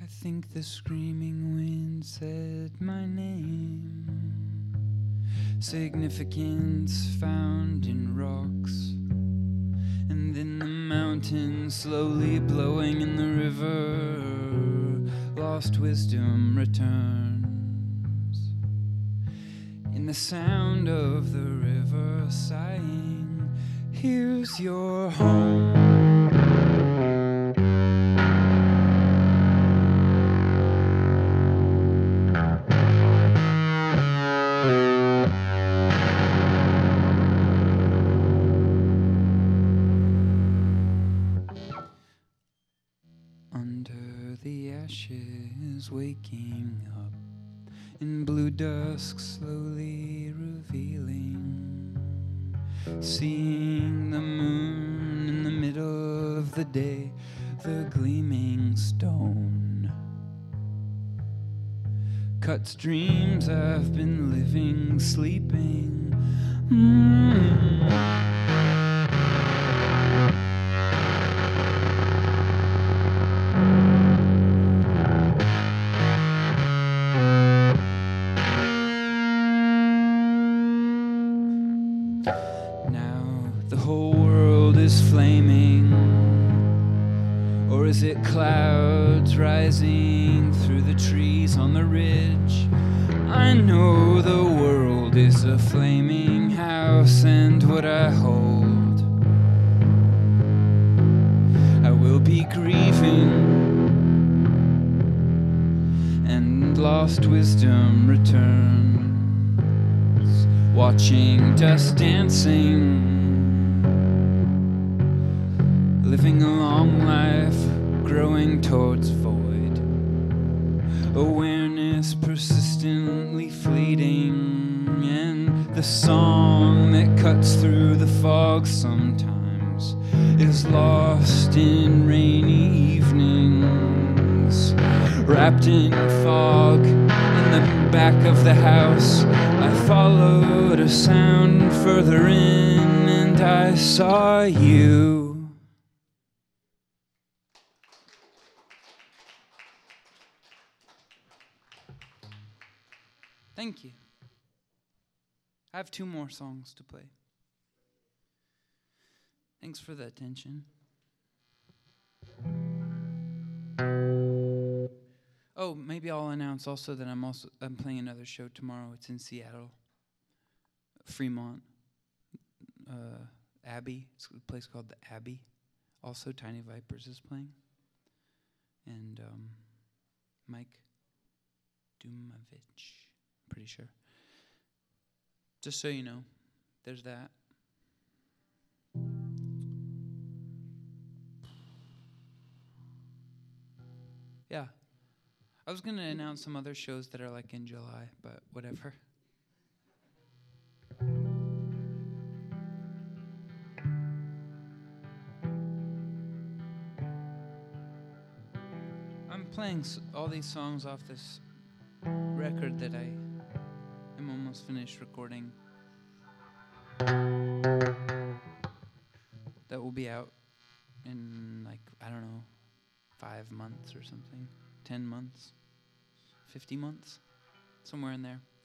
I think the screaming wind said my name. Significance found in rocks, and in the mountains slowly blowing in the river. Lost wisdom returns in the sound of the river sighing. Here's your home. Under the ashes, waking up in blue dusk, slowly revealing, seeing the moon in the middle of the day, the gleaming stone cuts dreams I've been living, sleeping. Now the whole world is flaming, or is it clouds rising through the trees on the ridge? I know the world is a flaming house, and what I hold I will be grieving, and lost wisdom returns, watching dust dancing, living a long life, growing towards void, awareness persistently fleeting, and the song that cuts through the fog sometimes is lost in rainy evenings, wrapped in fog. In the back of the house, I followed a sound further in, and I saw you. Thank you. I have 2 more songs to play. Thanks for the attention. Oh, maybe I'll announce also that I'm playing another show tomorrow. It's in Seattle, Fremont, Abbey. It's a place called the Abbey. Also, Tiny Vipers is playing, and Mike Dumovich, pretty sure. Just so you know, there's that. Yeah. I was going to announce some other shows that are like in July, but whatever. I'm playing all these songs off this record that I am almost finished recording. That will be out in, like, I don't know, 5 months or something. 10 months. 50 months. Somewhere in there.